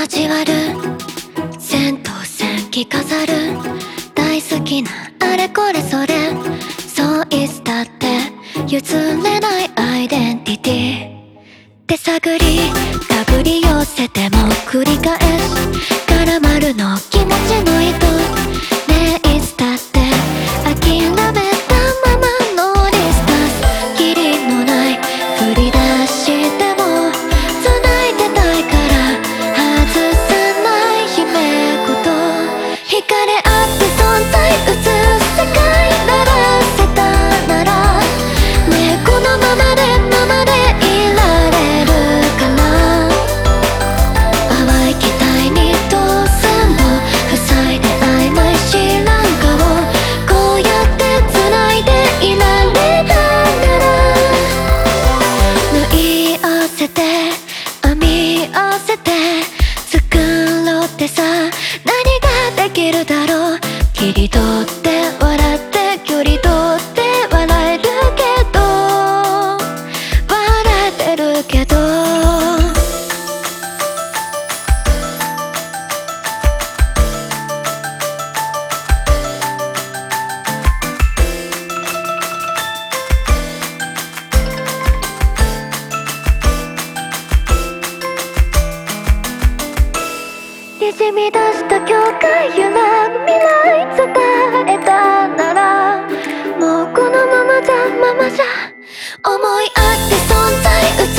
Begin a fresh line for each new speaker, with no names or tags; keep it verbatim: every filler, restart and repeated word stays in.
交わる戦闘戦着飾る大好きなあれこれそれそういつだって譲れないアイデンティティ手探り手繰り寄せても繰り返し絡まるの気持ちの糸ねえいつだって諦めたままのリスタンスキリのない振り出しても繋いでたいから外さない姫子と惹かれ合って存在映す世界ならせたならねえこのままでままでいられるかな淡い期待に当然も塞いで曖昧知らん顔こうやって繋いでいられたなら縫い合わせて編み合わせて作ろうってさ何ができるだろう切り取って笑って距離取って笑えるけど笑えてるけどにじみ出した境界揺らぐ未来伝えたならもうこのままじゃままじゃ思い合って存在映